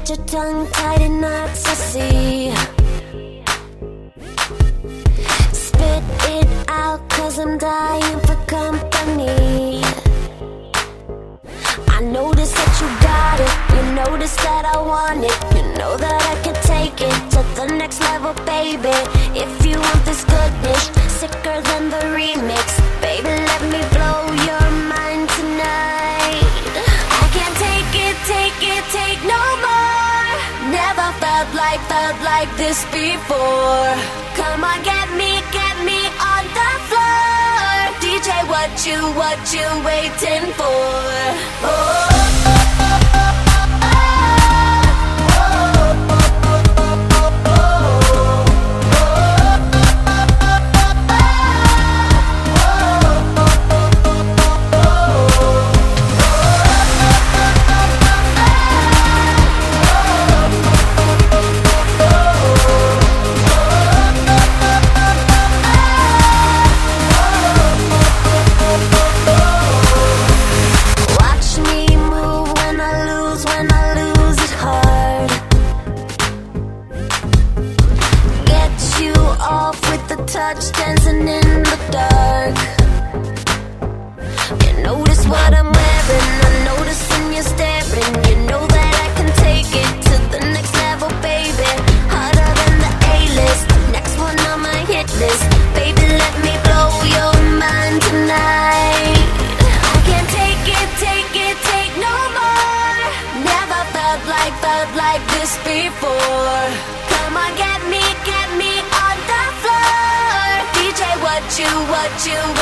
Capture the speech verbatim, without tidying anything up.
got your tongue tied in knots, I see. Spit it out, cause I'm dying for company. I notice that you got it, you notice that I want it. You know that I can take it to the next level, baby. If you want this goodness, sicker than the remix, baby, let me blow your mind tonight. I can't take it, take it, take no more. Never felt like, felt like this before. Come on, get me, get me on the floor. D J, what you, what you waiting for? Oh. Touch dancing in the dark. You notice what I'm wearing, I notice when you're staring. You know that I can take it to the next level, baby. Harder than the A-list, next one on my hit list. Baby, let me blow your mind tonight. I can't take it, take it, take no more. Never felt like, felt like this before. Come on, get me, get me on the floor. What you, what you